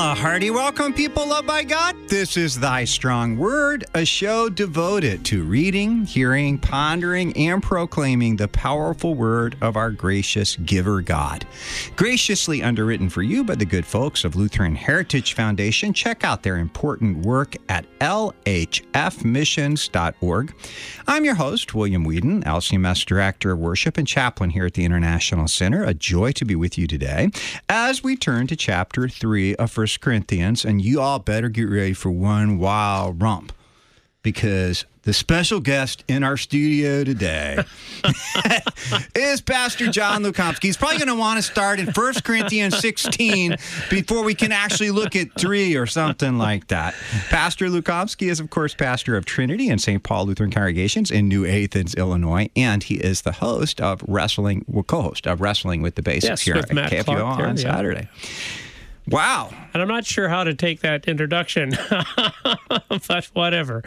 A hearty welcome, people loved by God. This is Thy Strong Word, a show devoted to reading, hearing, pondering, and proclaiming the powerful word of our gracious giver God. Graciously underwritten for you by the good folks of Lutheran Heritage Foundation. Check out their important work at lhfmissions.org. I'm your host, William Whedon, LCMS Director of Worship and Chaplain here at the International Center. A joy to be with you today as we turn to chapter 3 of 1 Corinthians, and you all better get ready for one wild romp, because the special guest in our studio today is Pastor John Lukomsky. He's probably going to want to start in 1 Corinthians 16 before we can actually look at 3 or something like that. Pastor Lukomsky is, of course, pastor of Trinity and St. Paul Lutheran Congregations in New Athens, Illinois, and he is the host of co-host of Wrestling with the Basics here at KFUO on Saturday. Wow. And I'm not sure how to take that introduction, but whatever.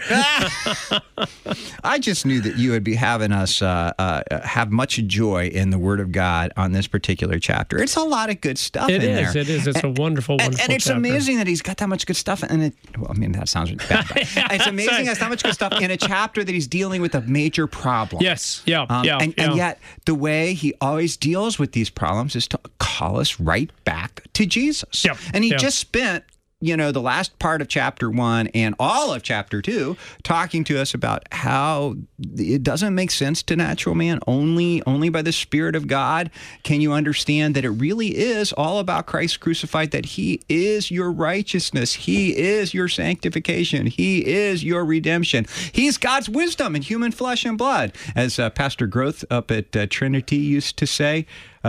I just knew that you would be having us have much joy in the Word of God on this particular chapter. It's a lot of good stuff in there. It is. It's a wonderful and it's chapter. amazing that he's got that much good stuff in it. Well, I mean, that sounds bad. But it's amazing there's that much good stuff in a chapter that he's dealing with a major problem. Yes. Yeah. And yet, the way he always deals with these problems is to call us right back to Jesus. Yep. And he just spent, the last part of chapter 1 and all of chapter 2 talking to us about how it doesn't make sense to natural man. Only by the Spirit of God can you understand that it really is all about Christ crucified, that he is your righteousness. He is your sanctification. He is your redemption. He's God's wisdom in human flesh and blood. As Pastor Groth up at Trinity used to say,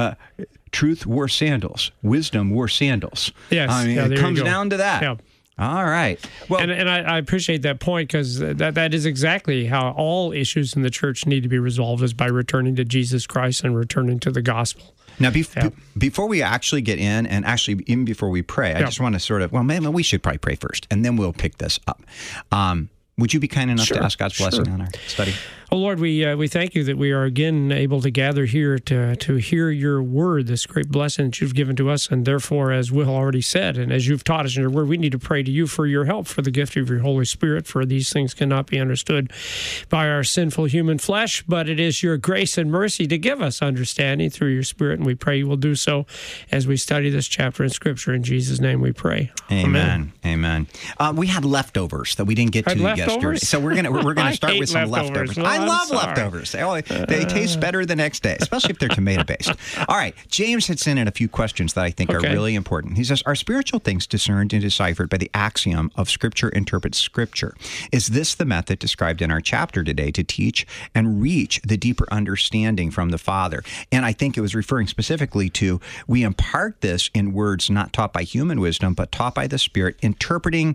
truth wore sandals. Wisdom wore sandals. Yes. I mean, it comes down to that. Yeah. All right. Well, and I appreciate that point, because that is exactly how all issues in the church need to be resolved, is by returning to Jesus Christ and returning to the gospel. Now, before we actually get in, and actually even before we pray, I just want to maybe we should probably pray first, and then we'll pick this up. Would you be kind enough to ask God's blessing on our study? Oh, Lord, we thank you that we are again able to gather here to hear your word, this great blessing that you've given to us. And therefore, as Will already said, and as you've taught us in your word, we need to pray to you for your help, for the gift of your Holy Spirit, for these things cannot be understood by our sinful human flesh, but it is your grace and mercy to give us understanding through your Spirit. And we pray you will do so as we study this chapter in Scripture. In Jesus' name we pray. Amen. We had leftovers that we didn't get to yesterday. So we're gonna start with some leftovers. Well, I love leftovers. They taste better the next day, especially if they're tomato-based. All right. James had sent in a few questions that I think are really important. He says, are spiritual things discerned and deciphered by the axiom of Scripture interprets Scripture? Is this the method described in our chapter today to teach and reach the deeper understanding from the Father? And I think it was referring specifically to, we impart this in words not taught by human wisdom, but taught by the Spirit, interpreting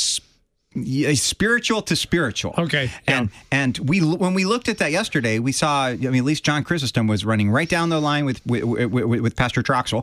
spiritual to spiritual. Okay. And when we looked at that yesterday, we saw, at least John Chrysostom was running right down the line with Pastor Troxel.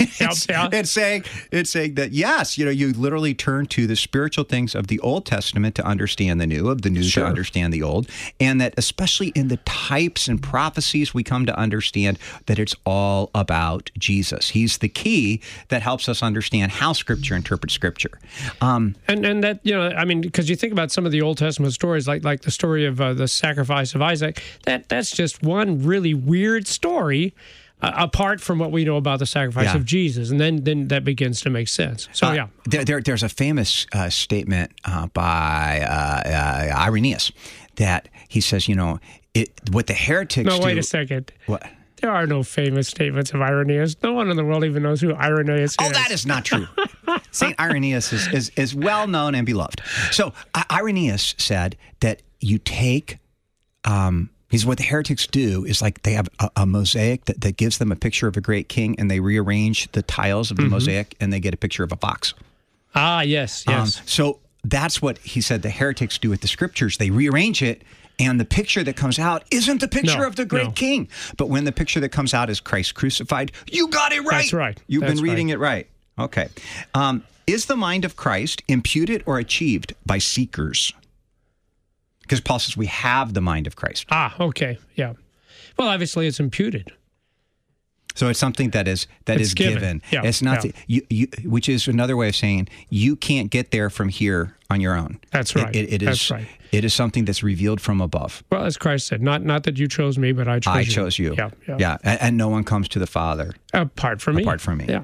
It's saying that, yes, you literally turn to the spiritual things of the Old Testament to understand the New, of the New to understand the Old, and that especially in the types and prophecies, we come to understand that it's all about Jesus. He's the key that helps us understand how Scripture interprets Scripture. And that, because you think about some of the Old Testament stories, like the story of the sacrifice of Isaac, that's just one really weird story apart from what we know about the sacrifice of Jesus. And then that begins to make sense. So, There's a famous statement by Irenaeus that he says, what the heretics do... No, wait a second. What? There are no famous statements of Irenaeus. No one in the world even knows who Irenaeus is. Oh, that is not true. St. Irenaeus is well known and beloved. So Irenaeus said that you take, what the heretics do is like they have a mosaic that gives them a picture of a great king, and they rearrange the tiles of the mosaic, and they get a picture of a fox. Ah, yes. So that's what he said the heretics do with the Scriptures. They rearrange it, and the picture that comes out isn't the picture of the great king. But when the picture that comes out is Christ crucified, you got it right. That's right. You've been reading it right. Okay. Is the mind of Christ imputed or achieved by seekers? Because Paul says we have the mind of Christ. Ah, okay. Yeah. Well, obviously it's imputed. So it's something that is given. Yeah. It's not which is another way of saying you can't get there from here on your own. That's right. That's right. It is something that's revealed from above. Well, as Christ said, not that you chose me, but I chose you. I chose you. Yeah. And no one comes to the Father apart from me. Yeah.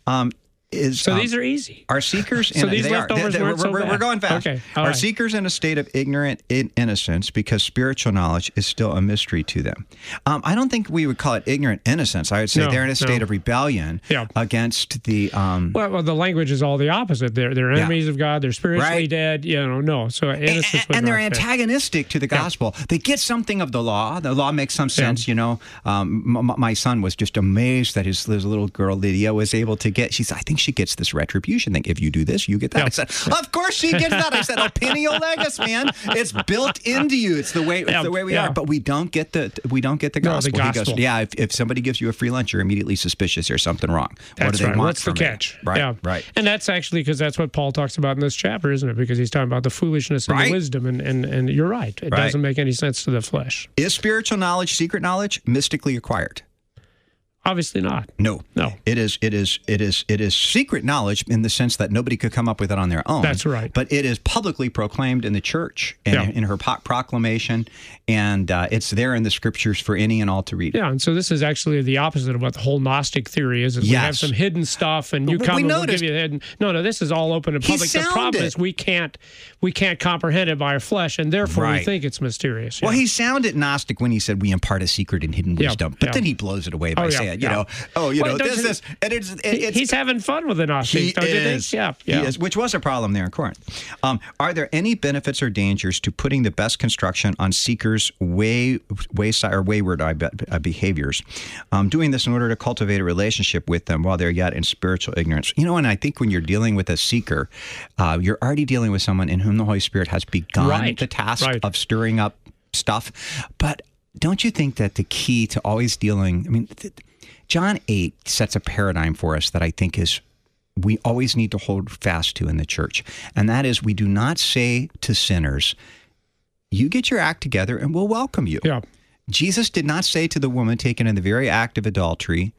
So these are easy. Are seekers? So these leftovers weren't so bad. We're going fast. Okay. Are seekers in a state of ignorant innocence because spiritual knowledge is still a mystery to them? I don't think we would call it ignorant innocence. I would say they're in a state of rebellion against the. Well, the language is all the opposite. They're enemies of God. They're spiritually dead. No. So innocence and they're antagonistic to the gospel. They get something of the law. The law makes some sense. My son was just amazed that his little girl Lydia was able to get. She said, I think she gets this retribution thing. If you do this, you get that. I said, of course she gets that. I said, opinio legis, man. It's built into you. It's the way we are. But we don't get the gospel. The gospel. He goes, if somebody gives you a free lunch, you're immediately suspicious. There's something wrong. That's what do they want What's from the catch? Right. And that's actually because that's what Paul talks about in this chapter, isn't it? Because he's talking about the foolishness and the wisdom, and you're right. It doesn't make any sense to the flesh. Is spiritual knowledge, secret knowledge, mystically acquired? Obviously not. No. It is secret knowledge in the sense that nobody could come up with it on their own. That's right. But it is publicly proclaimed in the church and in her proclamation, and it's there in the scriptures for any and all to read. Yeah, and so this is actually the opposite of what the whole Gnostic theory is. We have some hidden stuff, and you come and we'll give you the hidden. No, this is all open and public. The problem is we can't comprehend it by our flesh, and therefore we think it's mysterious. Well, he sounded Gnostic when he said we impart a secret and hidden wisdom, but then he blows it away by saying, this, and it's he's having fun with the Gnostics, don't you think? Yeah. He is, which was a problem there in Corinth. Are there any benefits or dangers to putting the best construction on seekers' wayward behaviors? Doing this in order to cultivate a relationship with them while they're yet in spiritual ignorance. And I think when you're dealing with a seeker, you're already dealing with someone in whom the Holy Spirit has begun the task of stirring up stuff. But don't you think that the key to always dealing, John 8 sets a paradigm for us that I think is we always need to hold fast to in the church. And that is, we do not say to sinners, you get your act together and we'll welcome you. Yeah. Jesus did not say to the woman taken in the very act of adultery,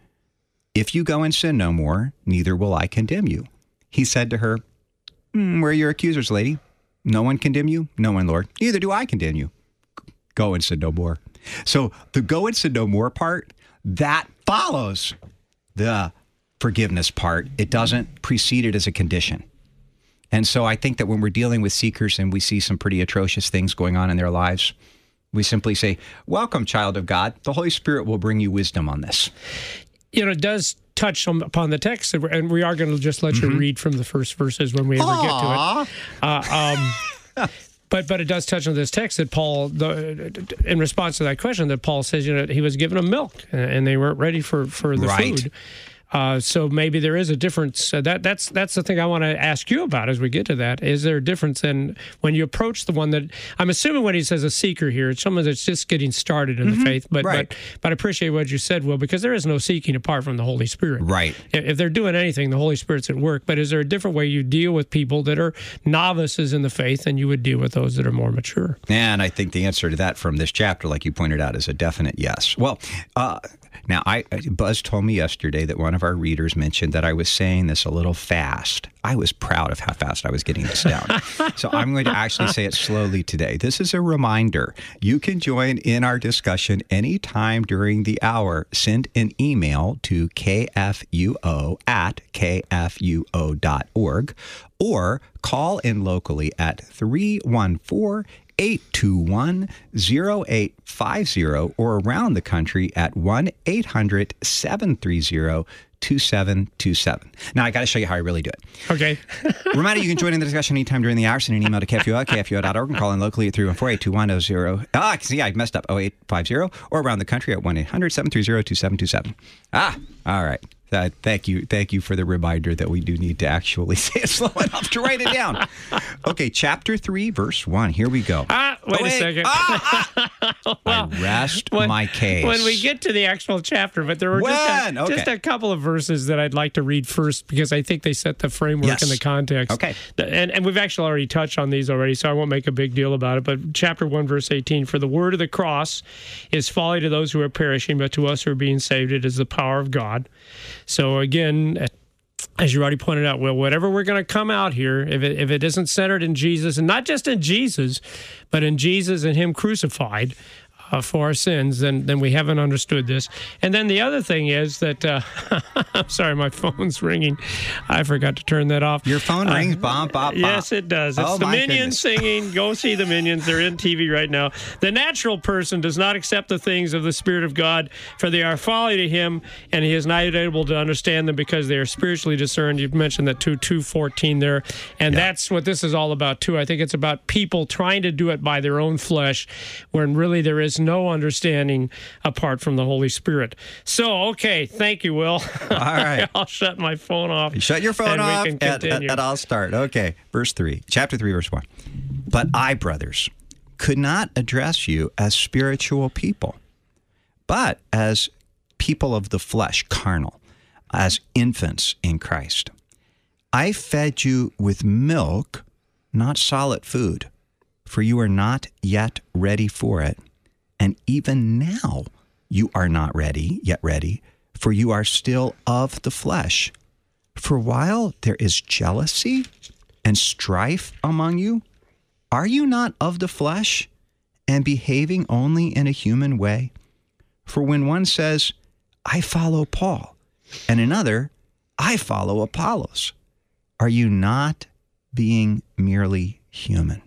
if you go and sin no more, neither will I condemn you. He said to her, where are your accusers, lady? No one condemn you? No one, Lord. Neither do I condemn you. Go and sin no more. So the go and sin no more part, that follows the forgiveness part. It doesn't precede it as a condition. And so I think that when we're dealing with seekers and we see some pretty atrocious things going on in their lives, we simply say, welcome, child of God. The Holy Spirit will bring you wisdom on this. It does touch upon the text, and we are going to just let you read from the first verses when we ever get to it. But it does touch on this text that Paul, in response to that question, that Paul says, he was giving them milk and they weren't ready for the food. So maybe there is a difference. That's the thing I want to ask you about as we get to that. Is there a difference in when you approach the one that I'm assuming when he says a seeker here, it's someone that's just getting started in the faith. But I appreciate what you said, Will, because there is no seeking apart from the Holy Spirit. Right. If they're doing anything, the Holy Spirit's at work. But is there a different way you deal with people that are novices in the faith than you would deal with those that are more mature? And I think the answer to that from this chapter, like you pointed out, is a definite yes. Well, now, Buzz told me yesterday that one of our readers mentioned that I was saying this a little fast. I was proud of how fast I was getting this down. So I'm going to actually say it slowly today. This is a reminder. You can join in our discussion anytime during the hour. Send an email to kfuo@kfuo.org or call in locally at 314-821-0850 or around the country at 1-800-730-2727. Now, I got to show you how I really do it. Okay. Reminder, you can join in the discussion anytime during the hour. Send an email to kfuo@kfuo.org and call in locally at 314-821-0850. See, I messed up, 0850, or around the country at 1-800-730-2727. All right. Thank you for the reminder that we do need to actually say it slow enough to write it down. Okay, chapter 3, verse 1. Here we go. Wait a second. Well, I rest my case. When we get to the actual chapter, but there were just a couple of verses that I'd like to read first because I think they set the framework and the context. Okay. And we've actually already touched on these already, so I won't make a big deal about it. But chapter 1, verse 18, for the word of the cross is folly to those who are perishing, but to us who are being saved, it is the power of God. So again, as you already pointed out, well, whatever we're going to come out here, if it isn't centered in Jesus, and not just in Jesus, but in Jesus and Him crucified for our sins, then we haven't understood this. And then the other thing is that, I'm sorry, my phone's ringing. I forgot to turn that off. Your phone rings, bop, bop, bop. Yes, it does. It's the Minions singing. Go see the Minions. They're in TV right now. The natural person does not accept the things of the Spirit of God, for they are folly to him, and he is not able to understand them because they are spiritually discerned. You've mentioned that 2:14 there, and that's what this is all about, too. I think it's about people trying to do it by their own flesh, when really there is no understanding apart from the Holy Spirit. So, okay, thank you, Will. All right. I'll shut my phone off. Shut your phone off, we can continue. and I'll start. Okay, verse 3, chapter 3, verse 1. But I, brothers, could not address you as spiritual people, but as people of the flesh, carnal, as infants in Christ. I fed you with milk, not solid food, for you are not yet ready for it. And even now you are not yet ready, for you are still of the flesh. For while there is jealousy and strife among you, are you not of the flesh and behaving only in a human way? For when one says, I follow Paul, and another, I follow Apollos, are you not being merely human?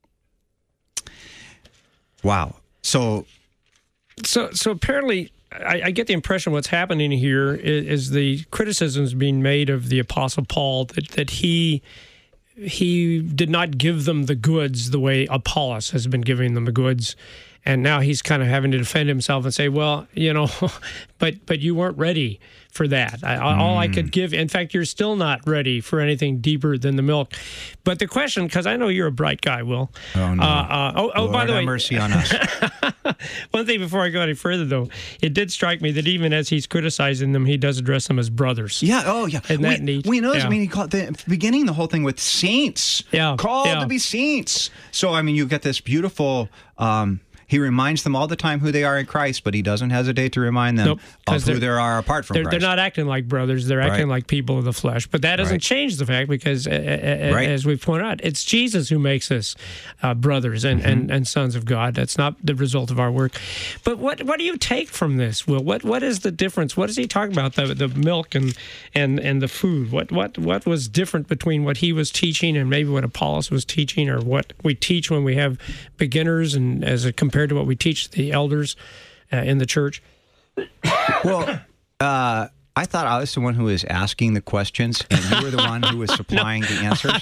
Wow. So apparently, I get the impression what's happening here is the criticisms being made of the Apostle Paul that he did not give them the goods the way Apollos has been giving them the goods. And now he's kind of having to defend himself and say, well, but you weren't ready for that. All I could give, in fact, you're still not ready for anything deeper than the milk. But the question, because I know you're a bright guy, Will. Oh, no. Lord, by the way, have mercy on us. One thing before I go any further, though, it did strike me that even as he's criticizing them, he does address them as brothers. Yeah, oh, yeah. Isn't that neat? We know this. Yeah. I mean, he called beginning the whole thing with saints. Yeah. Called to be saints. So, I mean, you get this beautiful... he reminds them all the time who they are in Christ, but he doesn't hesitate to remind them of who they are apart from Christ. They're not acting like brothers. They're acting like people of the flesh. But that doesn't change the fact because, as we've pointed out, it's Jesus who makes us brothers and sons of God. That's not the result of our work. But what do you take from this, Will? What is the difference? What is he talking about, the milk and the food? What was different between what he was teaching and maybe what Apollos was teaching, or what we teach when we have beginners and compared to what we teach the elders in the church? Well, I thought I was the one who was asking the questions, and you were the one who was supplying the answers.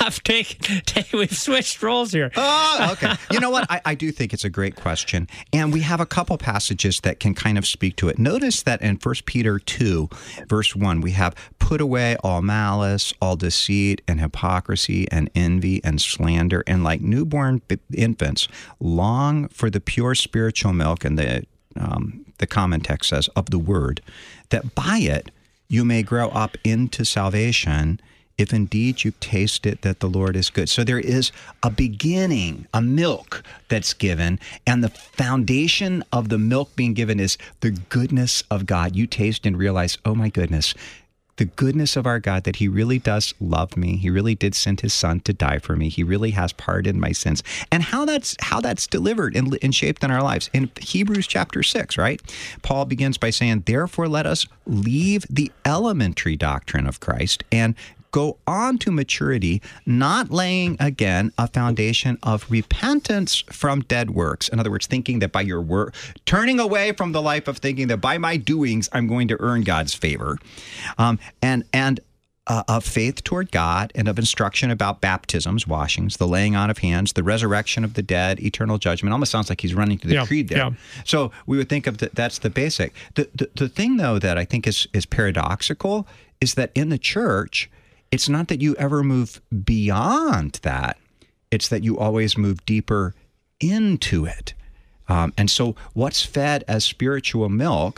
We've switched roles here. Oh, okay. You know what? I do think it's a great question, and we have a couple passages that can kind of speak to it. Notice that in 1 Peter 2, verse 1, we have, put away all malice, all deceit, and hypocrisy, and envy, and slander, and like newborn infants, long for the pure spiritual milk, and the common text says, of the word, that by it you may grow up into salvation, if indeed you've tasted that the Lord is good. So there is a beginning, a milk that's given, and the foundation of the milk being given is the goodness of God. You taste and realize, oh my goodness, the goodness of our God, that he really does love me. He really did send his son to die for me. He really has pardoned my sins. And how that's delivered and shaped in our lives. In Hebrews chapter 6, right? Paul begins by saying, therefore let us leave the elementary doctrine of Christ and go on to maturity, not laying again a foundation of repentance from dead works. In other words, thinking that by your work, turning away from the life of thinking that by my doings, I'm going to earn God's favor. And of faith toward God and of instruction about baptisms, washings, the laying on of hands, the resurrection of the dead, eternal judgment. Almost sounds like he's running through the creed there. Yeah. So we would think of that's the basic. The thing, though, that I think is paradoxical is that in the church, it's not that you ever move beyond that. It's that you always move deeper into it. And so what's fed as spiritual milk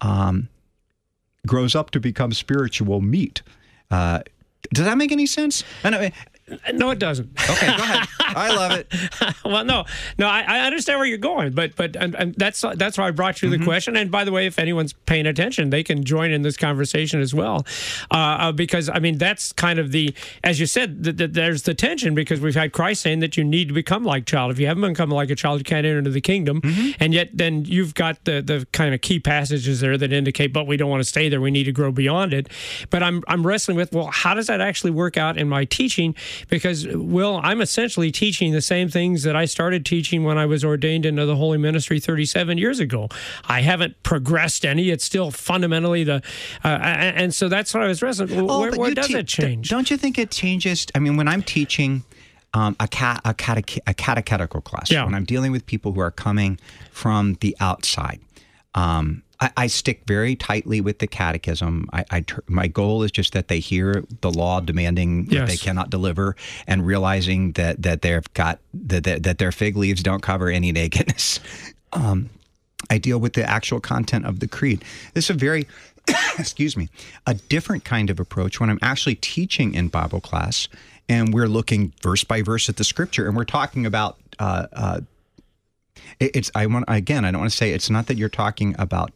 grows up to become spiritual meat. Does that make any sense? No, it doesn't. Okay, go ahead. I love it. Well, no, I understand where you're going, but that's why I brought you the question. And by the way, if anyone's paying attention, they can join in this conversation as well, because I mean that's kind of as you said, there's the tension because we've had Christ saying that you need to become like child. If you haven't become like a child, you can't enter into the kingdom. And yet, then you've got the kind of key passages there that indicate, but we don't want to stay there. We need to grow beyond it. But I'm wrestling with, well, how does that actually work out in my teaching? Because, Will, I'm essentially teaching the same things that I started teaching when I was ordained into the holy ministry 37 years ago. I haven't progressed any. It's still fundamentally and so that's what I was wrestling. Where does it change? Don't you think it changes? I mean, when I'm teaching a catechetical class, when I'm dealing with people who are coming from the outside, I stick very tightly with the catechism. My goal is just that they hear the law demanding what they cannot deliver, and realizing that they've got that their fig leaves don't cover any nakedness. I deal with the actual content of the creed. This is a very, a different kind of approach when I'm actually teaching in Bible class, and we're looking verse by verse at the scripture, and we're talking about. I don't want to say it's not that you're talking about.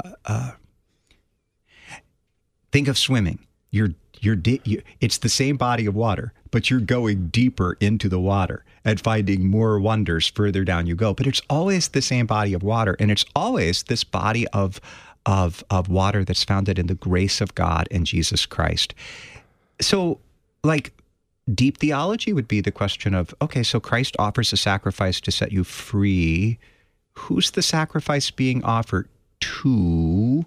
Think of swimming. It's the same body of water, but you're going deeper into the water and finding more wonders further down you go. But it's always the same body of water, and it's always this body of water that's founded in the grace of God and Jesus Christ. So, like, deep theology would be the question of, okay, so Christ offers a sacrifice to set you free. Who's the sacrifice being offered to?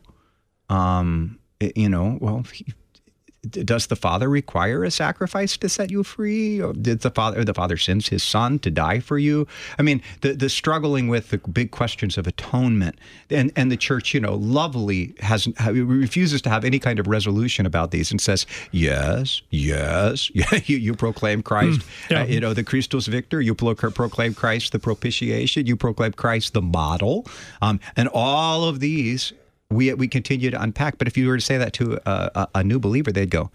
Does the Father require a sacrifice to set you free? Or did the Father sends his Son to die for you? I mean, the struggling with the big questions of atonement, and the church, lovingly refuses to have any kind of resolution about these and says, yes, you proclaim Christ, the Christus Victor, you proclaim Christ the propitiation, you proclaim Christ the model, and all of these we continue to unpack. But if you were to say that to a new believer, they'd go,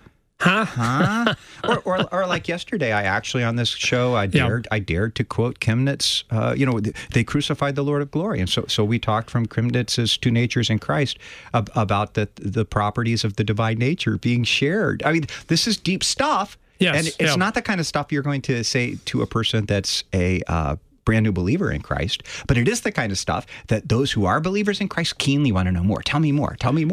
huh? or like yesterday, I actually on this show I dared to quote Chemnitz's. They crucified the Lord of glory, and so we talked from Chemnitz's Two Natures in Christ about the properties of the divine nature being shared. I mean, this is deep stuff, and it's not the kind of stuff you're going to say to a person that's a brand new believer in Christ, but it is the kind of stuff that those who are believers in Christ keenly want to know more. Tell me more.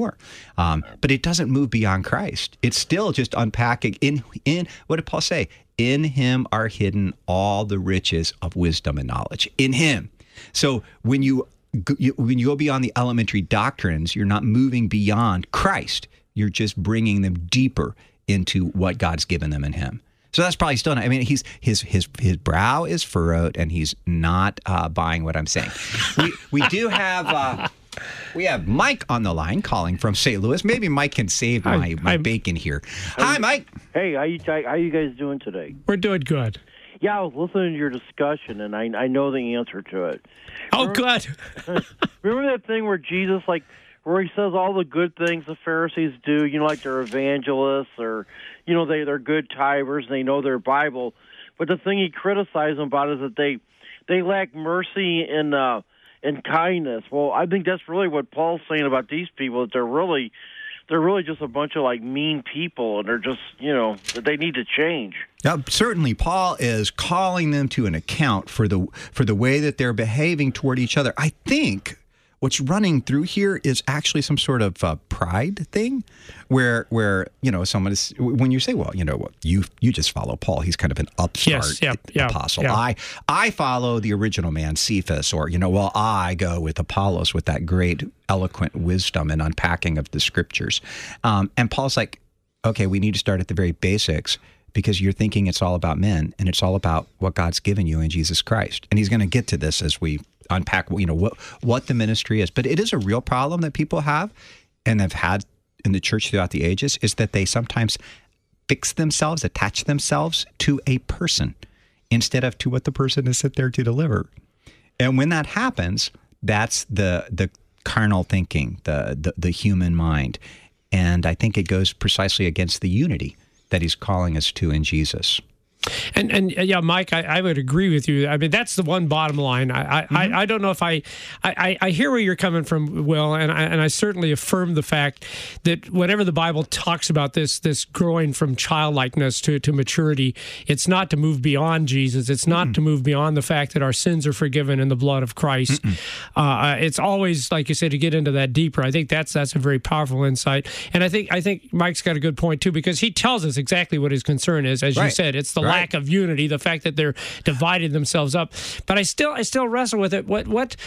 But it doesn't move beyond Christ. It's still just unpacking in what did Paul say? In him are hidden all the riches of wisdom and knowledge. In him. So when you go beyond the elementary doctrines, you're not moving beyond Christ. You're just bringing them deeper into what God's given them in him. So that's probably still not. I mean, his brow is furrowed, and he's not buying what I'm saying. We do have we have Mike on the line calling from St. Louis. Maybe Mike can save my bacon here. Hi, Mike. Hey, how you guys doing today? We're doing good. Yeah, I was listening to your discussion, and I know the answer to it. Oh, good. Remember that thing where Jesus, where he says all the good things the Pharisees do, like they're evangelists or, they're good tithers and they know their Bible. But the thing he criticized them about is that they lack mercy and kindness. Well, I think that's really what Paul's saying about these people, that they're really just a bunch of mean people, and they're just, that they need to change. Now, certainly, Paul is calling them to an account for the way that they're behaving toward each other. I think what's running through here is actually some sort of pride thing, where someone is, when you say, well, you just follow Paul, he's kind of an upstart apostle. Yeah. I follow the original man, Cephas, or I go with Apollos with that great eloquent wisdom and unpacking of the scriptures. And Paul's like, okay, we need to start at the very basics, because you're thinking it's all about men, and it's all about what God's given you in Jesus Christ. And he's going to get to this as we unpack, what the ministry is. But it is a real problem that people have and have had in the church throughout the ages, is that they sometimes attach themselves to a person instead of to what the person is set there to deliver. And when that happens, that's the carnal thinking, the human mind. And I think it goes precisely against the unity that he's calling us to in Jesus. And yeah, Mike, I would agree with you. I mean, that's the one bottom line. I don't know if I hear where you're coming from, Will, and I certainly affirm the fact that whenever the Bible talks about this growing from childlikeness to maturity, it's not to move beyond Jesus. It's not to move beyond the fact that our sins are forgiven in the blood of Christ. It's always, like you said, to get into that deeper. I think that's a very powerful insight, and I think Mike's got a good point too, because he tells us exactly what his concern is. As you said, it's the lack of unity, the fact that they're dividing themselves up. But I still wrestle with it.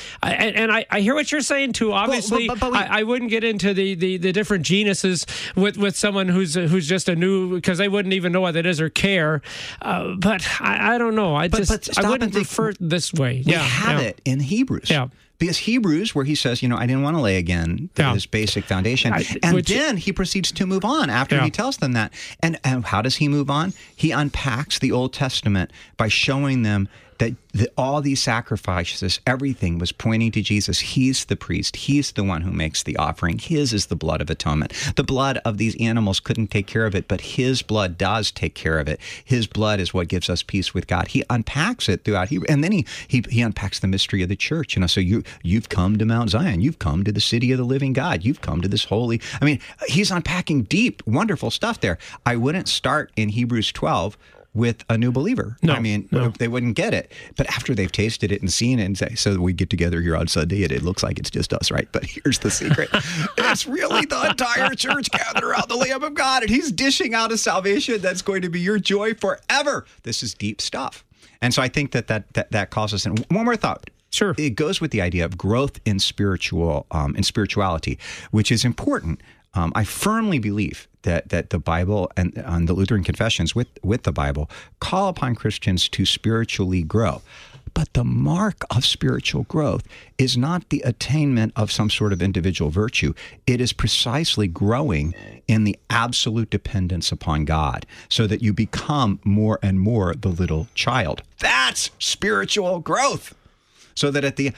I hear what you're saying too. Obviously, I wouldn't get into the different genuses with someone who's just a new, because they wouldn't even know what it is or care. But I don't know. I wouldn't refer this way. We have it in Hebrews. Yeah. Because Hebrews, where he says, I didn't want to lay again this basic foundation. Then he proceeds to move on after he tells them that. And how does he move on? He unpacks the Old Testament by showing them that all these sacrifices, everything was pointing to Jesus. He's the priest. He's the one who makes the offering. His is the blood of atonement. The blood of these animals couldn't take care of it, but his blood does take care of it. His blood is what gives us peace with God. He unpacks it throughout Hebrew, and then he unpacks the mystery of the church. So you've come to Mount Zion. You've come to the city of the living God. You've come to this holy. I mean, he's unpacking deep, wonderful stuff there. I wouldn't start in Hebrews 12 with a new believer. No. They wouldn't get it. But after they've tasted it and seen it and say, so we get together here on Sunday and it looks like it's just us, right? But here's the secret. It's really the entire church gathered around the Lamb of God, and he's dishing out a salvation that's going to be your joy forever. This is deep stuff. And so I think that calls us in. One more thought. Sure. It goes with the idea of growth in spirituality, which is important. I firmly believe that the Bible and the Lutheran confessions with the Bible call upon Christians to spiritually grow. But the mark of spiritual growth is not the attainment of some sort of individual virtue. It is precisely growing in the absolute dependence upon God, so that you become more and more the little child. That's spiritual growth. So that at the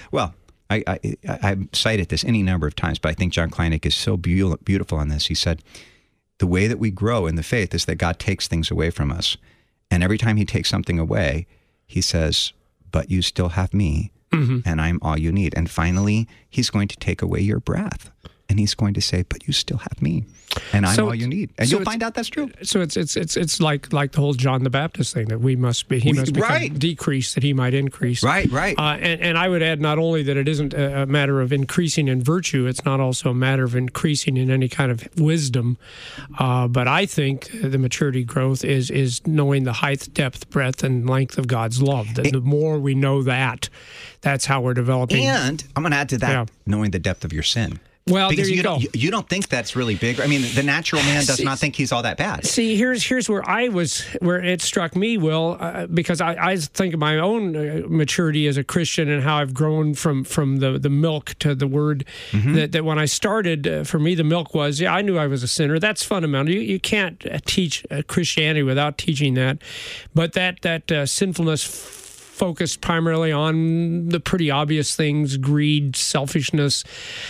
I cited this any number of times, but I think John Kleinig is so beautiful on this. He said, the way that we grow in the faith is that God takes things away from us. And every time he takes something away, he says, but you still have me, and I'm all you need. And finally, he's going to take away your breath. And he's going to say, but you still have me, and I'm all you need. And you'll find out that's true. So it's like the whole John the Baptist thing, that he must become decrease that he might increase. Right. And I would add not only that it isn't a matter of increasing in virtue, it's not also a matter of increasing in any kind of wisdom. But I think the maturity growth is knowing the height, depth, breadth, and length of God's love. The more we know that's how we're developing. And I'm going to add to that, knowing the depth of your sin. Well, because there you go. You don't think that's really big. I mean, the natural man does not think he's all that bad. See, here's where where it struck me, Will, because I think of my own maturity as a Christian and how I've grown from the milk to the word. That when I started, for me, the milk was, I knew I was a sinner. That's fundamental. You can't teach Christianity without teaching that. But that sinfulness focused primarily on the pretty obvious things: greed, selfishness,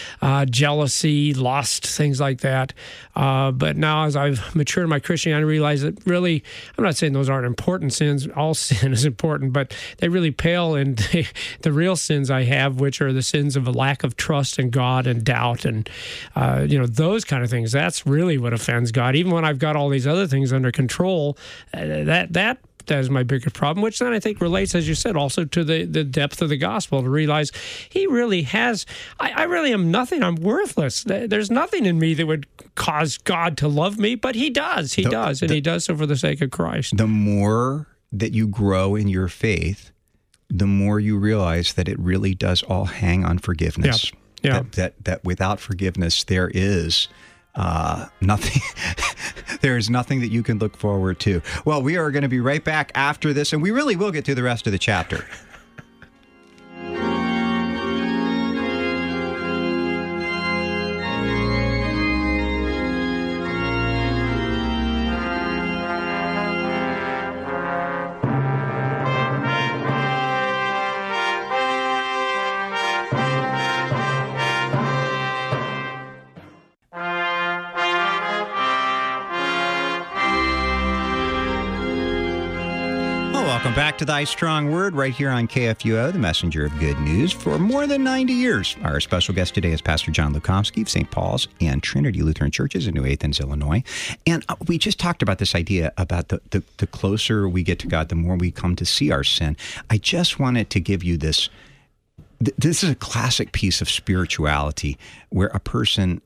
jealousy, lust, things like that. But now, as I've matured in my Christianity, I realize that really, I'm not saying those aren't important sins. All sin is important, but they really pale in the real sins I have, which are the sins of a lack of trust in God and doubt and, those kind of things. That's really what offends God. Even when I've got all these other things under control, that is my biggest problem, which then I think relates, as you said, also to the depth of the gospel, to realize he really has, I really am nothing. I'm worthless. There's nothing in me that would cause God to love me, but he does. He does, and he does so for the sake of Christ. The more that you grow in your faith, the more you realize that it really does all hang on forgiveness. Yeah. That without forgiveness, there is nothing. There is nothing that you can look forward to. Well, we are going to be right back after this, and we really will get through the rest of the chapter. Welcome back to Thy Strong Word right here on KFUO, the messenger of good news for more than 90 years. Our special guest today is Pastor John Lukomsky of St. Paul's and Trinity Lutheran Churches in New Athens, Illinois. And we just talked about this idea about the closer we get to God, the more we come to see our sin. I just wanted to give you this. This is a classic piece of spirituality where a person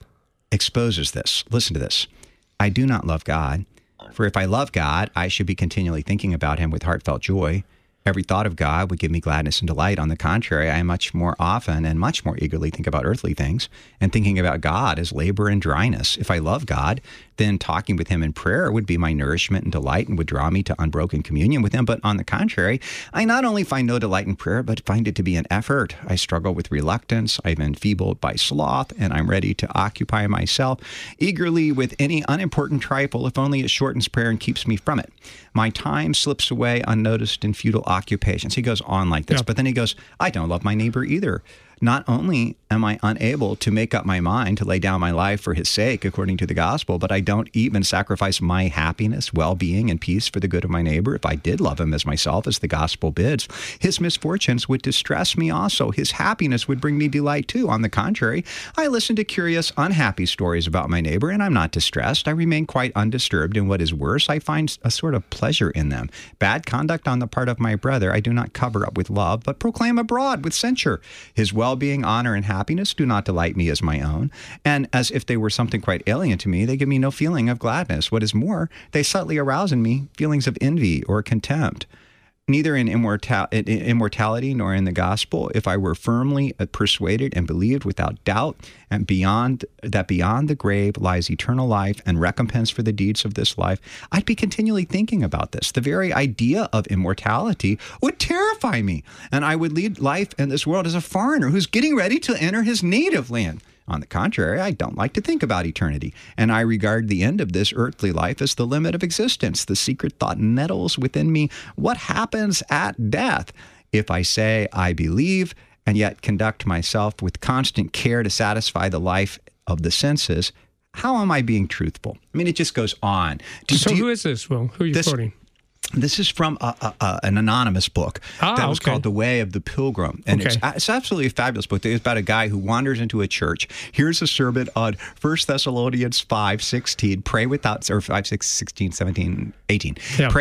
exposes this. Listen to this. I do not love God. For if I love God, I should be continually thinking about him with heartfelt joy. Every thought of God would give me gladness and delight. On the contrary, I much more often and much more eagerly think about earthly things, and thinking about God is labor and dryness. If I love God, then talking with him in prayer would be my nourishment and delight and would draw me to unbroken communion with him. But on the contrary, I not only find no delight in prayer, but find it to be an effort. I struggle with reluctance. I'm enfeebled by sloth, and I'm ready to occupy myself eagerly with any unimportant trifle, if only it shortens prayer and keeps me from it. My time slips away unnoticed in futile occupations. He goes on like this, but then he goes, I don't love my neighbor either. Not only am I unable to make up my mind to lay down my life for his sake, according to the gospel, but I don't even sacrifice my happiness, well-being, and peace for the good of my neighbor. If I did love him as myself, as the gospel bids, his misfortunes would distress me also. His happiness would bring me delight too. On the contrary, I listen to curious, unhappy stories about my neighbor, and I'm not distressed. I remain quite undisturbed, and what is worse, I find a sort of pleasure in them. Bad conduct on the part of my brother I do not cover up with love, but proclaim abroad with censure. His well-being, honor, and happiness do not delight me as my own, and as if they were something quite alien to me, they give me no feeling of gladness. What is more, they subtly arouse in me feelings of envy or contempt. Neither in immortality nor in the gospel, if I were firmly persuaded and believed without doubt and beyond the grave lies eternal life and recompense for the deeds of this life, I'd be continually thinking about this. The very idea of immortality would terrify me, and I would lead life in this world as a foreigner who's getting ready to enter his native land. On the contrary, I don't like to think about eternity, and I regard the end of this earthly life as the limit of existence. The secret thought nettles within me, what happens at death? If I say I believe and yet conduct myself with constant care to satisfy the life of the senses, how am I being truthful? I mean, it just goes on. Who is this, Will? Who are you quoting? This is from an anonymous book that was called The Way of the Pilgrim. And it's absolutely a fabulous book. It's about a guy who wanders into a church. Here's a sermon on 1 Thessalonians 5:16. Pray without, or 5, 6, 16, 17, 18. Yeah.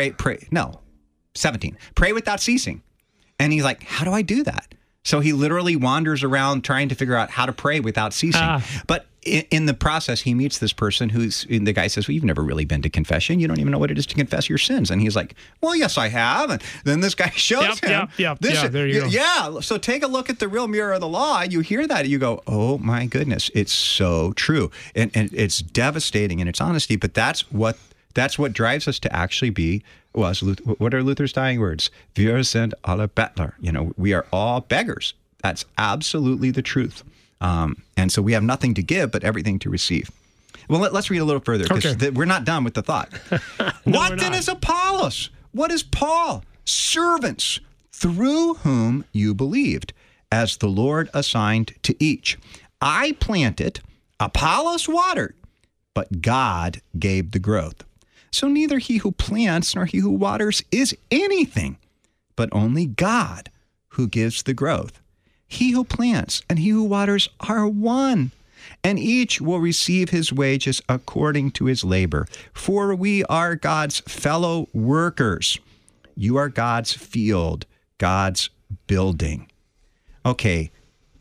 17. Pray without ceasing. And he's like, how do I do that? So he literally wanders around trying to figure out how to pray without ceasing. But in the process, he meets this person the guy says, well, you've never really been to confession. You don't even know what it is to confess your sins. And he's like, well, yes, I have. And then this guy shows him. There you go. Yeah. So take a look at the real mirror of the law. And you hear that. And you go, oh, my goodness. It's so true. And it's devastating in its honesty. But that's what drives us to actually be, well, what are Luther's dying words? Wir sind alle Bettler. We are all beggars. That's absolutely the truth. And so we have nothing to give, but everything to receive. Well, let's read a little further, because we're not done with the thought. What then is Apollos? What is Paul? Servants, through whom you believed, as the Lord assigned to each. I planted, Apollos watered, but God gave the growth. So neither he who plants nor he who waters is anything, but only God who gives the growth. He who plants and he who waters are one, and each will receive his wages according to his labor. For we are God's fellow workers. You are God's field, God's building. Okay.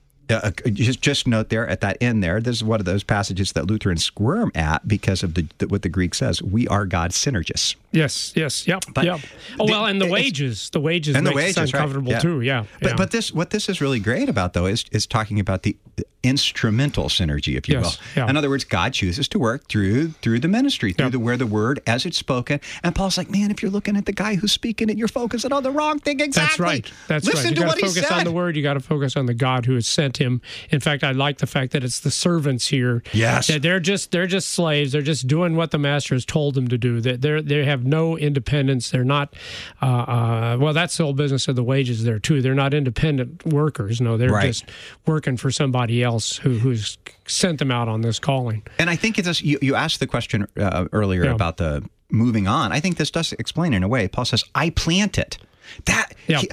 Just note there at that end there, this is one of those passages that Lutherans squirm at because of what the Greek says. We are God's synergists. Yes, yep. And the wages makes us uncomfortable too. Yeah. But what this is really great about, though, is talking about the instrumental synergy, if you will. Yeah. In other words, God chooses to work through the ministry, through where the word as it's spoken. And Paul's like, man, if you're looking at the guy who's speaking it, you're focusing on the wrong thing. Exactly. That's Listen right. to what he focus said. on the word. You got to focus on the God who has sent him. In fact, I like the fact that it's the servants here. Yes. That they're just slaves. They're just doing what the master has told them to do. They have no independence. They're not. Well, that's the whole business of the wages there too. They're not independent workers. No, they're just working for somebody else who's sent them out on this calling. And I think it's you asked the question earlier about the moving on. I think this does explain in a way. Paul says, "I plant it." That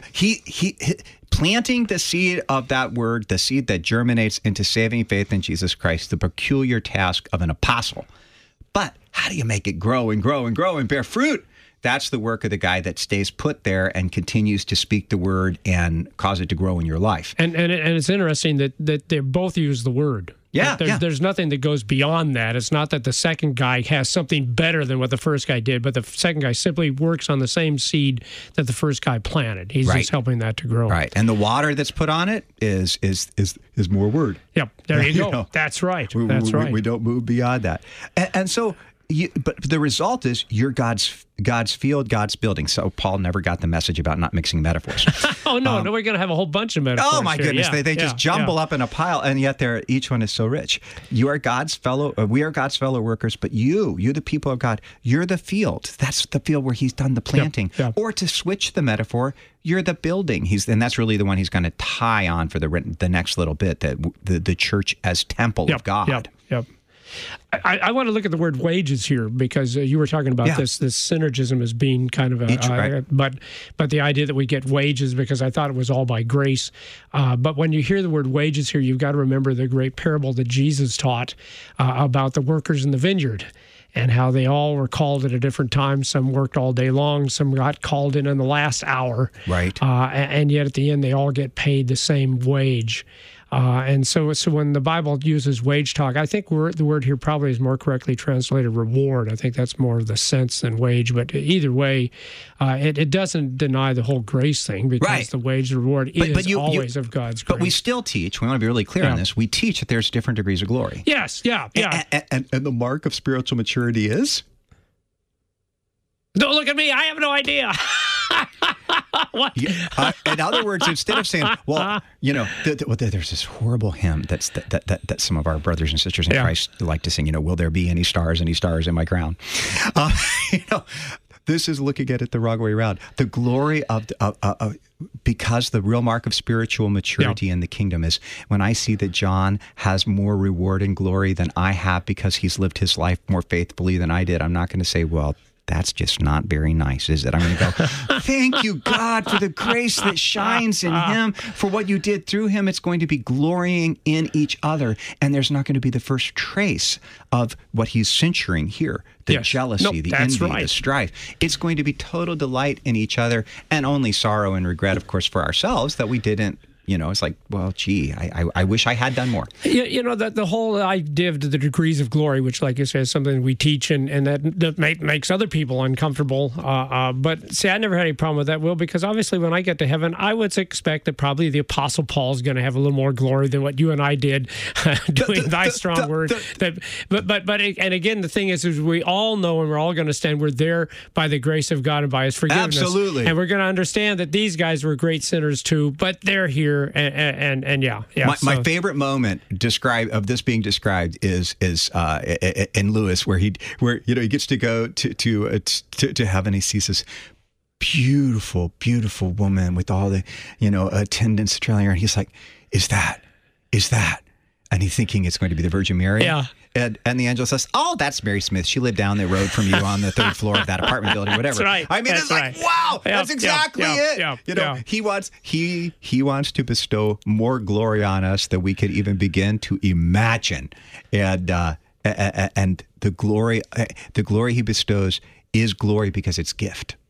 he planting the seed of that word, the seed that germinates into saving faith in Jesus Christ, the peculiar task of an apostle. But how do you make it grow and grow and grow and bear fruit? That's the work of the guy that stays put there and continues to speak the word and cause it to grow in your life. And it's interesting that they both use the word. Yeah, There's nothing that goes beyond that. It's not that the second guy has something better than what the first guy did, but the second guy simply works on the same seed that the first guy planted. He's just helping that to grow. Right. And the water that's put on it is more word. Yep. There you go. know, That's right. We don't move beyond that. And so, but the result is you're God's field, God's building. So Paul never got the message about not mixing metaphors. No, we're going to have a whole bunch of metaphors. Oh my goodness, they just jumble up in a pile, and yet each one is so rich. You are God's fellow. We are God's fellow workers, but you're the people of God. You're the field. That's the field where He's done the planting. Or to switch the metaphor, you're the building. And that's really the one He's going to tie on for the next little bit. That the church as temple of God. Yep. I want to look at the word wages here because you were talking about this synergism as being kind of but the idea that we get wages, because I thought it was all by grace. But when you hear the word wages here, you've got to remember the great parable that Jesus taught about the workers in the vineyard and how they all were called at a different time. Some worked all day long. Some got called in the last hour. Right. And yet at the end, they all get paid the same wage. And so when the Bible uses wage talk, I think the word here probably is more correctly translated reward. I think that's more of the sense than wage. But either way, it doesn't deny the whole grace thing, because the wage reward is always of God's grace. But we still teach, we want to be really clear on this, we teach that there's different degrees of glory. Yes, And the mark of spiritual maturity is? Don't look at me. I have no idea. What? In other words, instead of saying, well, there's this horrible hymn that some of our brothers and sisters in Christ like to sing, will there be any stars in my crown? This is looking at it the wrong way around. The glory of because the real mark of spiritual maturity in the kingdom is when I see that John has more reward and glory than I have because he's lived his life more faithfully than I did. I'm not going to say, well, that's just not very nice, is it? I'm going to go, thank you, God, for the grace that shines in him, for what you did through him. It's going to be glorying in each other. And there's not going to be the first trace of what he's censuring here, the jealousy, the envy, the strife. It's going to be total delight in each other, and only sorrow and regret, of course, for ourselves that we didn't. It's like, well, gee, I wish I had done more. The whole idea of the degrees of glory, which, like you said, is something we teach, and that makes other people uncomfortable. But see, I never had any problem with that, Will, because obviously when I get to heaven, I would expect that probably the Apostle Paul's going to have a little more glory than what you and I did doing thy strong word. But again, the thing is we all know, and we're all going to stand, we're there by the grace of God and by His forgiveness. Absolutely. And we're going to understand that these guys were great sinners too, but they're here. My favorite moment of this being described is in Lewis, where he gets to go to heaven. He sees this beautiful woman with all the attendants trailing her, and he's like, is that? And he's thinking it's going to be the Virgin Mary. Yeah. And the angel says, "Oh, that's Mary Smith. She lived down the road from you on the third floor of that apartment building, whatever." That's right. I mean, it's like, wow, that's exactly it. He wants to bestow more glory on us than we could even begin to imagine, and the glory he bestows is glory because it's gift.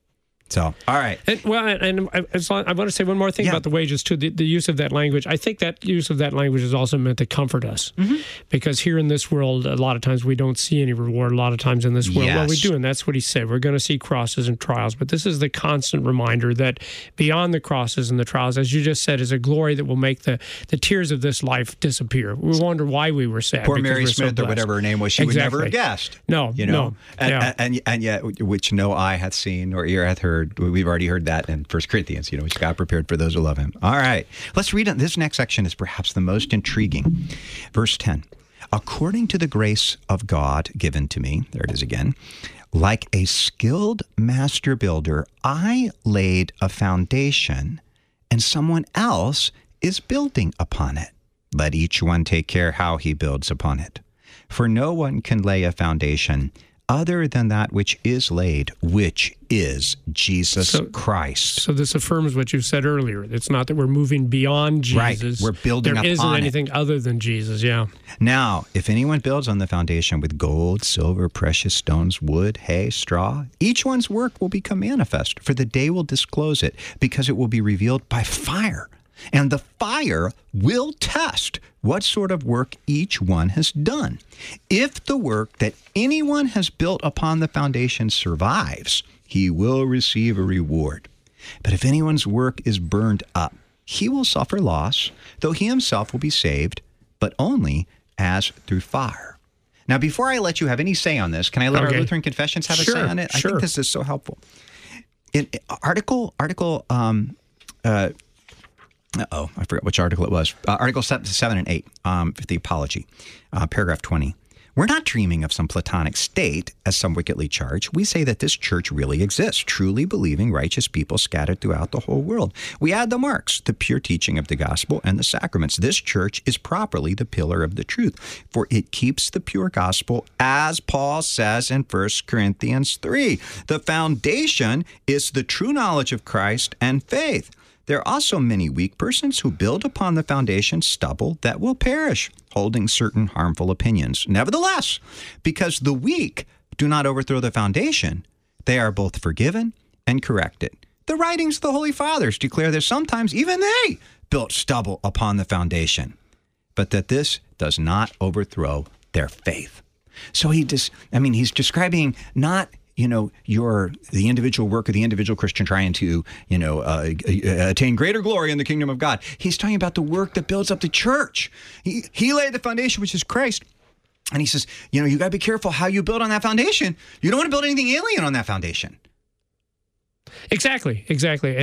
So, all right. And I want to say one more thing about the wages, too, the use of that language. I think that use of that language is also meant to comfort us. Because here in this world, a lot of times we don't see any reward. A lot of times in this world, well, we do, and that's what he said. We're going to see crosses and trials. But this is the constant reminder that beyond the crosses and the trials, as you just said, is a glory that will make the tears of this life disappear. We wonder why we were sad. Poor Mary Smith, or whatever her name was, she would never have guessed. No. And yet, which no eye hath seen or ear hath heard. We've already heard that in 1 Corinthians, which God prepared for those who love him. All right. Let's read it. This next section is perhaps the most intriguing. Verse 10. According to the grace of God given to me, there it is again, like a skilled master builder, I laid a foundation and someone else is building upon it. Let each one take care how he builds upon it. For no one can lay a foundation other than that which is laid, which is Jesus Christ. So this affirms what you said earlier. It's not that we're moving beyond Jesus. Right. We're building upon it. There isn't anything other than Jesus, Now, if anyone builds on the foundation with gold, silver, precious stones, wood, hay, straw, each one's work will become manifest, for the day will disclose it, because it will be revealed by fire. And the fire will test what sort of work each one has done. If the work that anyone has built upon the foundation survives, he will receive a reward. But if anyone's work is burned up, he will suffer loss, though he himself will be saved, but only as through fire. Now, before I let you have any say on this, can I let our Lutheran Confessions have a say on it? I think this is so helpful. I forgot which article it was. Article 7 and 8, the Apology, paragraph 20. We're not dreaming of some Platonic state, as some wickedly charge. We say that this church really exists, truly believing righteous people scattered throughout the whole world. We add the marks, the pure teaching of the gospel and the sacraments. This church is properly the pillar of the truth, for it keeps the pure gospel, as Paul says in 1 Corinthians 3. The foundation is the true knowledge of Christ and faith. There are also many weak persons who build upon the foundation stubble that will perish, holding certain harmful opinions. Nevertheless, because the weak do not overthrow the foundation, they are both forgiven and corrected. The writings of the Holy Fathers declare that sometimes even they built stubble upon the foundation, but that this does not overthrow their faith. So he's describing not the individual work of the individual Christian trying to, attain greater glory in the kingdom of God. He's talking about the work that builds up the church. He laid the foundation, which is Christ. And he says, you got to be careful how you build on that foundation. You don't want to build anything alien on that foundation. Exactly.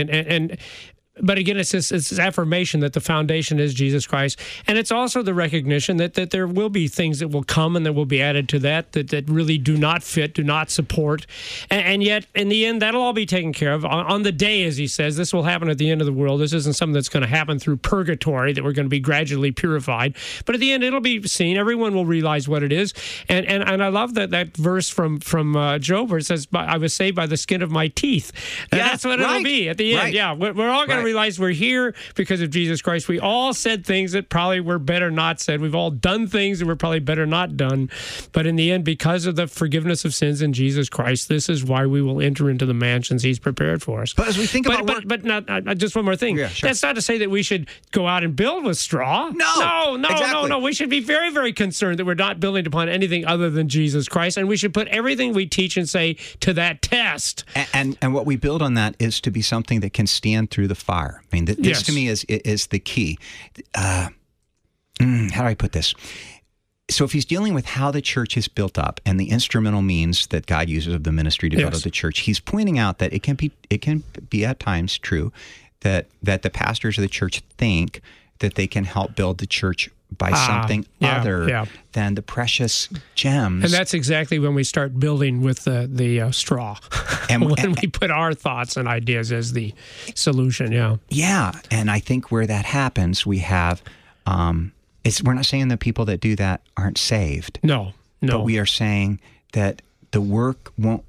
But again, it's this affirmation that the foundation is Jesus Christ. And it's also the recognition that there will be things that will come and that will be added to that really do not fit, do not support. And yet, in the end, that'll all be taken care of. On the day, as he says, this will happen at the end of the world. This isn't something that's going to happen through purgatory, that we're going to be gradually purified. But at the end, it'll be seen. Everyone will realize what it is. And I love that verse from Job where it says, I was saved by the skin of my teeth. And that's what it'll be at the end. Right. Yeah, we're all going to realize we're here because of Jesus Christ. We all said things that probably were better not said. We've all done things that were probably better not done. But in the end, because of the forgiveness of sins in Jesus Christ, this is why we will enter into the mansions he's prepared for us. But as we think about but not just one more thing. Yeah, sure. That's not to say that we should go out and build with straw. No. We should be very, very concerned that we're not building upon anything other than Jesus Christ, and we should put everything we teach and say to that test. And what we build on that is to be something that can stand through the fire. I mean, this to me is the key. How do I put this? So if he's dealing with how the church is built up and the instrumental means that God uses of the ministry to build up the church, he's pointing out that it can be at times true that the pastors of the church think that they can help build the church by something other than the precious gems. And that's exactly when we start building with the straw. And when we put our thoughts and ideas as the solution, Yeah, and I think where that happens, we have, we're not saying the people that do that aren't saved. No. But we are saying that the work won't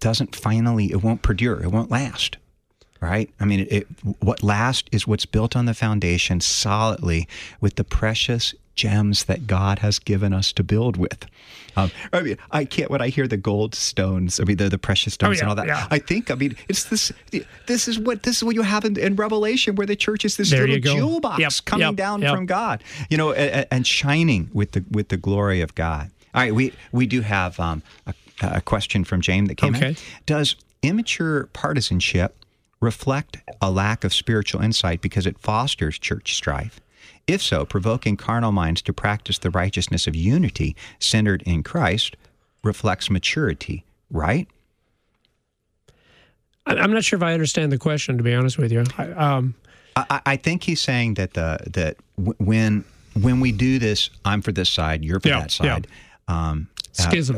perdure, it won't last. Right? I mean, what lasts is what's built on the foundation solidly with the precious gems that God has given us to build with. I can't, when I hear the gold stones, the precious stones and all that, I think, it's this is what you have in Revelation, where the church is this little jewel box coming down from God, and shining with the glory of God. All right, we do have a question from James that came in. Does immature partisanship reflect a lack of spiritual insight because it fosters church strife? If so, provoking carnal minds to practice the righteousness of unity centered in Christ reflects maturity, right? I'm not sure if I understand the question, to be honest with you. I think he's saying that when we do this, I'm for this side, you're for that side. Schism.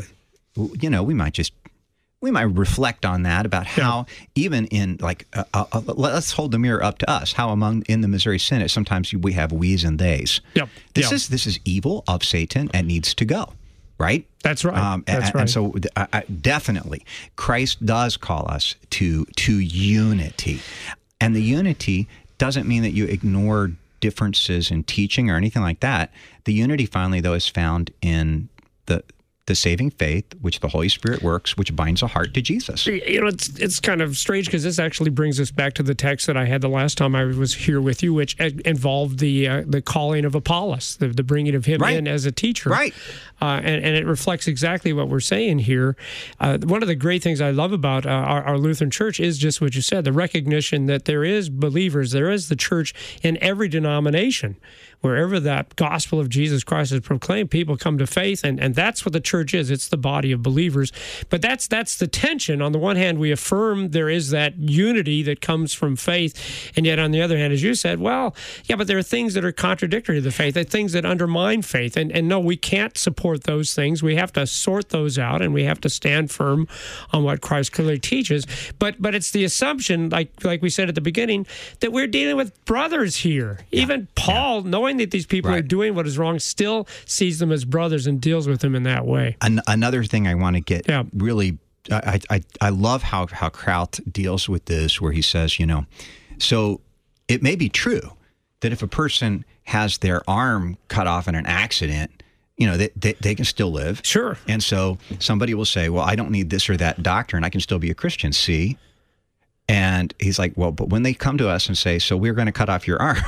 We might reflect on that, about how even in let's hold the mirror up to us. How in the Missouri Synod sometimes we have we's and they's. This is evil of Satan and needs to go. Right? That's right. And so definitely, Christ does call us to unity, and the unity doesn't mean that you ignore differences in teaching or anything like that. The unity, finally, though, is found in the saving faith, which the Holy Spirit works, which binds a heart to Jesus. It's kind of strange, because this actually brings us back to the text that I had the last time I was here with you, which involved the calling of Apollos, the bringing of him in as a teacher. Right. And it reflects exactly what we're saying here. One of the great things I love about our Lutheran Church is just what you said, the recognition that there is believers, there is the church in every denomination. Wherever that gospel of Jesus Christ is proclaimed, people come to faith, and that's what the church is. It's the body of believers. But that's the tension. On the one hand, we affirm there is that unity that comes from faith, and yet on the other hand, as you said, but there are things that are contradictory to the faith, things that undermine faith, and no, we can't support those things. We have to sort those out, and we have to stand firm on what Christ clearly teaches. But it's the assumption, like we said at the beginning, that we're dealing with brothers here. Even Paul, knowing that these people are doing what is wrong, still sees them as brothers and deals with them in that way. Another thing I want to get really, I love how Kraut deals with this, where he says, so it may be true that if a person has their arm cut off in an accident, they can still live. Sure. And so somebody will say, well, I don't need this or that doctrine. I can still be a Christian. See? And he's like, well, but when they come to us and say, so we're going to cut off your arm.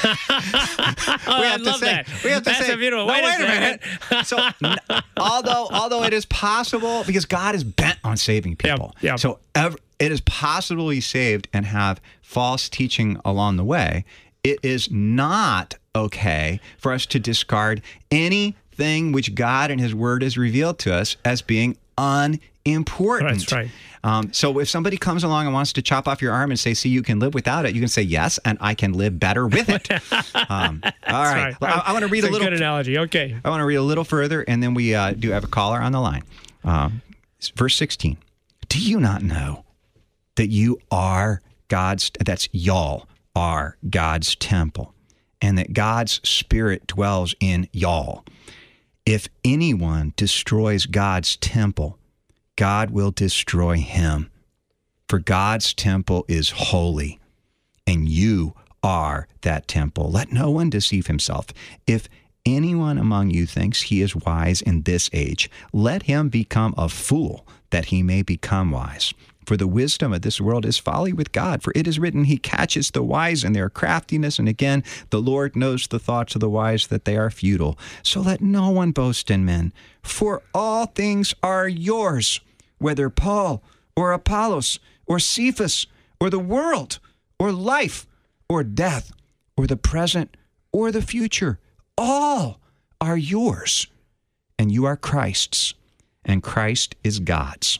I love that. We have to That's say, a beautiful. no, wait a minute. So although it is possible, because God is bent on saving people. So it is possible to be saved and have false teaching along the way. It is not okay for us to discard anything which God and His Word has revealed to us as being unimportant. That's right. So if somebody comes along and wants to chop off your arm and say, see, you can live without it, you can say, yes, and I can live better with it. All right. I want to read a little. Good analogy. Okay. I want to read a little further, and then we do have a caller on the line. Verse 16. Do you not know that you are y'all are God's temple, and that God's Spirit dwells in y'all? If anyone destroys God's temple, God will destroy him. For God's temple is holy, and you are that temple. Let no one deceive himself. If anyone among you thinks he is wise in this age, let him become a fool, that he may become wise. For the wisdom of this world is folly with God. For it is written, He catches the wise in their craftiness. And again, the Lord knows the thoughts of the wise, that they are futile. So let no one boast in men. For all things are yours, whether Paul or Apollos or Cephas or the world or life or death or the present or the future. All are yours, and you are Christ's, and Christ is God's.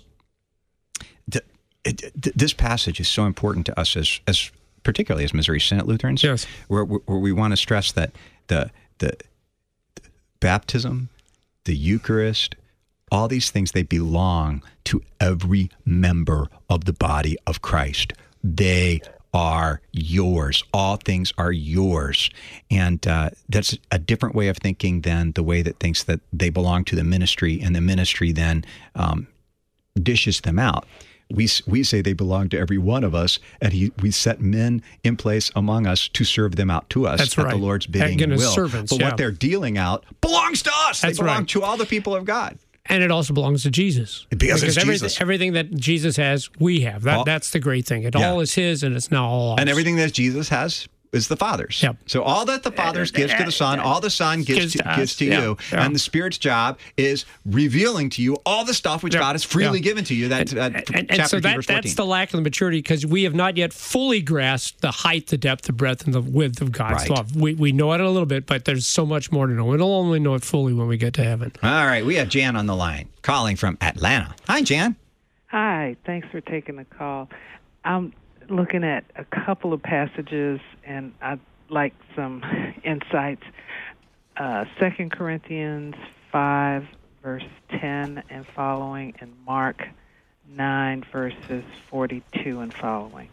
This passage is so important to us as particularly as Missouri Synod Lutherans, yes, where we want to stress that the baptism, the Eucharist, all these things, they belong to every member of the body of Christ. They are yours. All things are yours. And that's a different way of thinking than the way that thinks that they belong to the ministry, and the ministry then dishes them out. we say they belong to every one of us, and we set men in place among us to serve them out to us. That's at right. the Lord's bidding and will. Servants, but what they're dealing out belongs to us. That's they belong right. to all the people of God. And it also belongs to Jesus. Because it's Jesus. Everything that Jesus has, we have. That's the great thing. It all is his, and it's now all ours. And everything that Jesus has is the Father's. Yep. So all that the Father gives to the Son, all the Son gives to you, and the Spirit's job is revealing to you all the stuff which God has freely given to you. That and so verse 14. That's the lack of the maturity, because we have not yet fully grasped the height, the depth, the breadth, and the width of God's love. We know it a little bit, but there's so much more to know. We'll only know it fully when we get to heaven. All right, we have Jan on the line, calling from Atlanta. Hi, Jan. Hi, thanks for taking the call. I'm looking at a couple of passages, and I'd like some insights. 2 Corinthians 5, verse 10 and following, and Mark 9, verses 42 and following.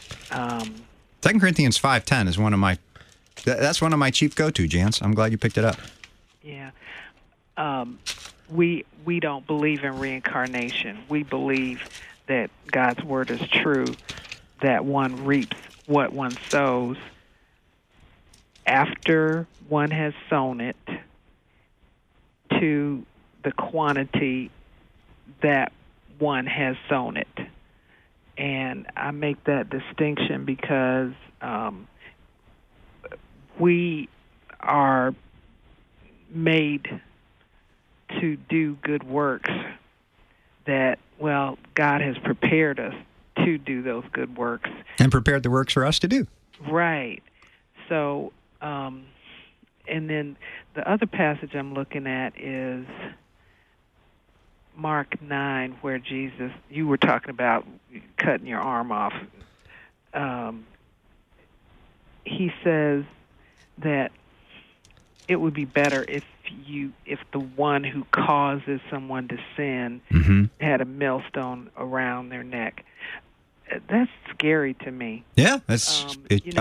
2 Corinthians 5:10 is that's one of my chief go-to, Jans. I'm glad you picked it up. Yeah. We don't believe in reincarnation. We believe that God's word is true, that one reaps what one sows after one has sown it to the quantity that one has sown it. And I make that distinction because we are made to do good works that, God has prepared us to do those good works. And prepared the works for us to do. Right. So, and then the other passage I'm looking at is Mark 9, where Jesus, you were talking about cutting your arm off. He says that it would be better if the one who causes someone to sin had a millstone around their neck. That's scary to me. Yeah, that's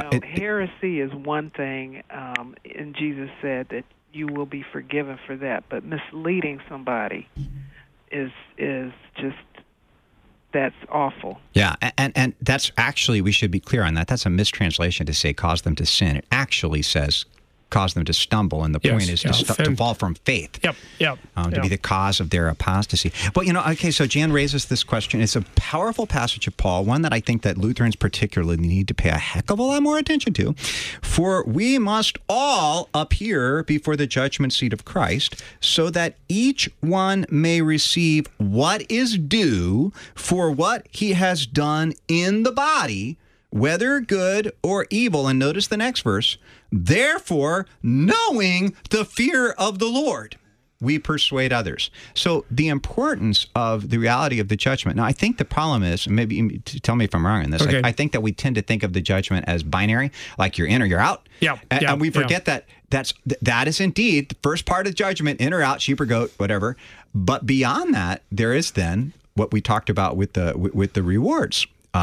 heresy is one thing, and Jesus said that you will be forgiven for that. But misleading somebody is just, that's awful. Yeah, and that's actually, we should be clear on that. That's a mistranslation to say cause them to sin. It actually says cause them to stumble, and the point is to fall from faith. To be the cause of their apostasy. But so Jan raises this question. It's a powerful passage of Paul, one that I think that Lutherans particularly need to pay a heck of a lot more attention to. For we must all appear before the judgment seat of Christ, so that each one may receive what is due for what he has done in the body, whether good or evil. And notice the next verse. Therefore, knowing the fear of the Lord, we persuade others. So the importance of the reality of the judgment. Now, I think the problem is, maybe tell me if I'm wrong on this, I think that we tend to think of the judgment as binary, like you're in or you're out. And we forget that that is indeed the first part of judgment, in or out, sheep or goat, whatever. But beyond that, there is then what we talked about with the rewards.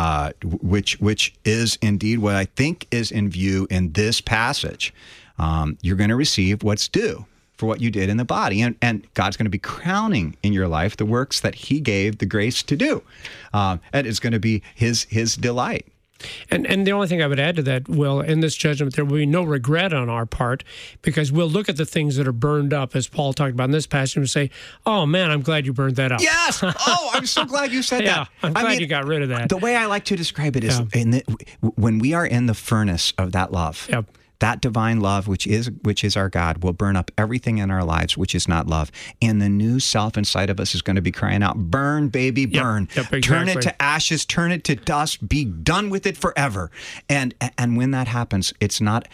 Which is indeed what I think is in view in this passage. You're going to receive what's due for what you did in the body. And God's going to be crowning in your life the works that he gave the grace to do. And it's going to be his delight. And the only thing I would add to that, Will, in this judgment, there will be no regret on our part, because we'll look at the things that are burned up, as Paul talked about in this passage, and say, oh, man, I'm glad you burned that up. Yes! Oh, I'm so glad you said that. I'm glad you got rid of that. The way I like to describe it is when we are in the furnace of that love, that divine love, which is our God, will burn up everything in our lives which is not love. And the new self inside of us is going to be crying out, burn, baby, burn. Exactly. Turn it to ashes, turn it to dust, be done with it forever. And when that happens, it's not...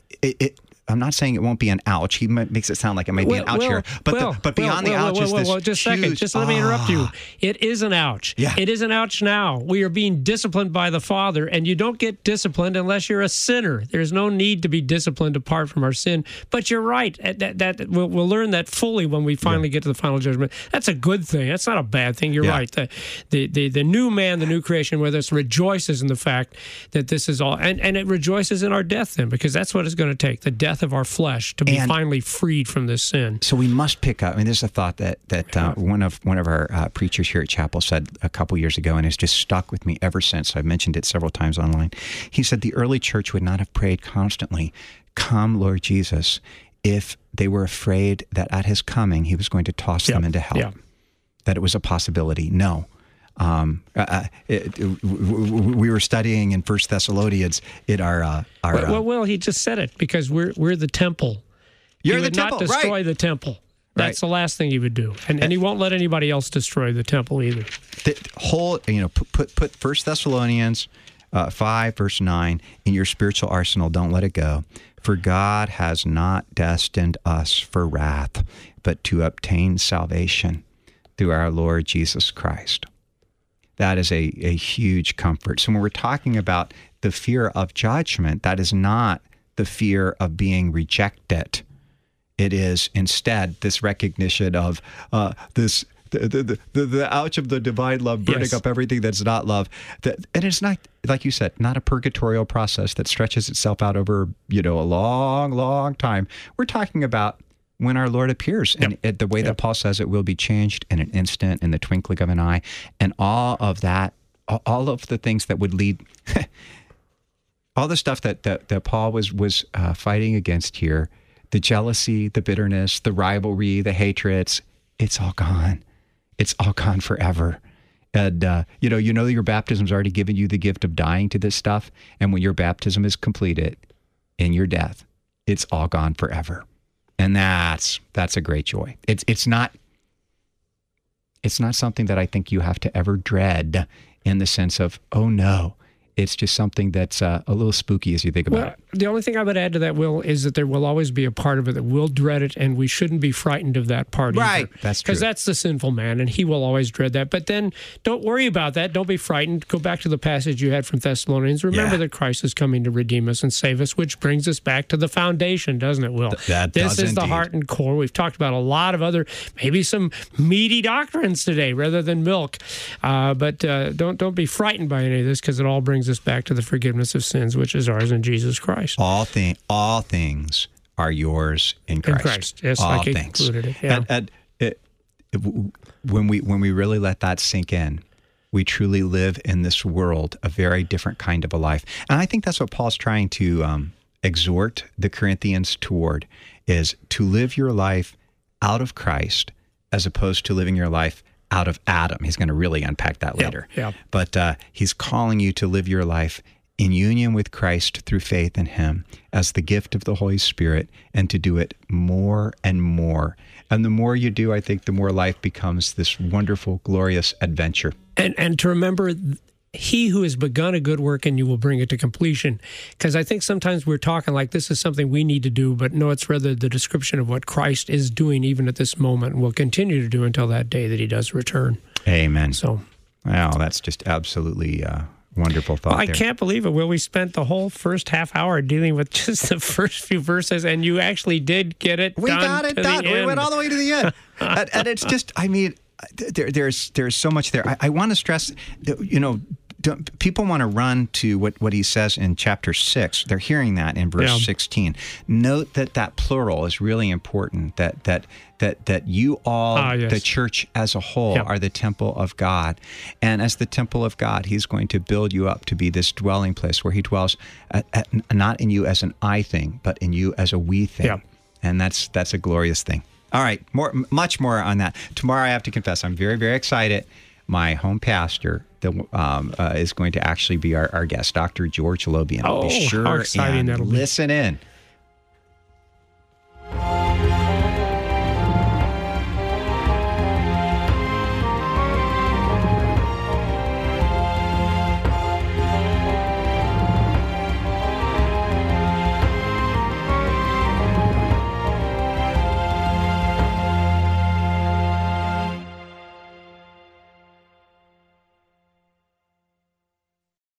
I'm not saying it won't be an ouch. He makes it sound like it may be an ouch here. But beyond the ouch is this just a second. Just let me interrupt you. It is an ouch. Yeah. It is an ouch now. We are being disciplined by the Father, and you don't get disciplined unless you're a sinner. There's no need to be disciplined apart from our sin. But you're right. We'll learn that fully when we finally get to the final judgment. That's a good thing. That's not a bad thing. You're right. The new man, the new creation with us, rejoices in the fact that this is all, and it rejoices in our death then, because that's what it's going to take. The death death of our flesh to be finally freed from this sin. So we must pick up. I mean, this is a thought that one of our preachers here at Chapel said a couple years ago, and it's just stuck with me ever since. I've mentioned it several times online. He said the early church would not have prayed constantly, "Come, Lord Jesus," if they were afraid that at his coming he was going to toss them into hell. That it was a possibility. No. We were studying in 1 Thessalonians in our well, he just said it, because we're the temple. You're he would the temple, not destroy right. the temple. That's the last thing he would do, and he won't let anybody else destroy the temple either. The whole, put 1 Thessalonians 5 verse 9 in your spiritual arsenal. Don't let it go. For God has not destined us for wrath, but to obtain salvation through our Lord Jesus Christ. That is a huge comfort. So when we're talking about the fear of judgment, that is not the fear of being rejected. It is instead this recognition of the ouch of the divine love burning up everything that's not love. And it's not, like you said, not a purgatorial process that stretches itself out over, a long, long time. We're talking about when our Lord appears, and the way that Paul says it will be changed in an instant, in the twinkling of an eye, and all of that, all of the things that would lead, all the stuff that Paul was fighting against here, the jealousy, the bitterness, the rivalry, the hatreds, it's all gone. It's all gone forever. And, your baptism's already given you the gift of dying to this stuff, and when your baptism is completed in your death, it's all gone forever. And that's a great joy. It's not something that I think you have to ever dread in the sense of, oh no. It's just something that's a little spooky as you think about it. The only thing I would add to that, Will, is that there will always be a part of it that will dread it, and we shouldn't be frightened of that part either. Right, that's true. Because that's the sinful man, and he will always dread that. But then don't worry about that. Don't be frightened. Go back to the passage you had from Thessalonians. Remember that Christ is coming to redeem us and save us, which brings us back to the foundation, doesn't it, Will? This is the heart and core. We've talked about a lot of other, maybe some meaty doctrines today rather than milk. But don't be frightened by any of this, because it all brings us back to the forgiveness of sins, which is ours in Jesus Christ. All things are yours in Christ. In Christ, yes, all like things. Included it. Yeah. And when we really let that sink in, we truly live in this world a very different kind of a life. And I think that's what Paul's trying to exhort the Corinthians toward, is to live your life out of Christ as opposed to living your life out of Adam. He's going to really unpack that later. Yeah. But he's calling you to live your life in union with Christ through faith in him as the gift of the Holy Spirit, and to do it more and more. And the more you do, I think the more life becomes this wonderful, glorious adventure. And to remember, he who has begun a good work in you will bring it to completion. Because I think sometimes we're talking like this is something we need to do, but no, it's rather the description of what Christ is doing even at this moment and will continue to do until that day that he does return. Amen. So, wow, that's just absolutely wonderful thought. Well, I can't believe it, Will. We spent the whole first half hour dealing with just the first few verses, and you actually did get it done. We got it done. We went all the way to the end. And it's just, I mean, there's so much there. I want to stress, people want to run to what he says in chapter 6. They're hearing that in verse 16. Note that plural is really important, that you all, the church as a whole, are the temple of God. And as the temple of God, he's going to build you up to be this dwelling place where he dwells not in you as an I thing, but in you as a we thing. Yeah. And that's a glorious thing. All right, much more on that. Tomorrow, I have to confess, I'm very, very excited. My home pastor is going to actually be our guest, Dr. George Lobian. Oh, be sure how exciting and that'll be. Listen in.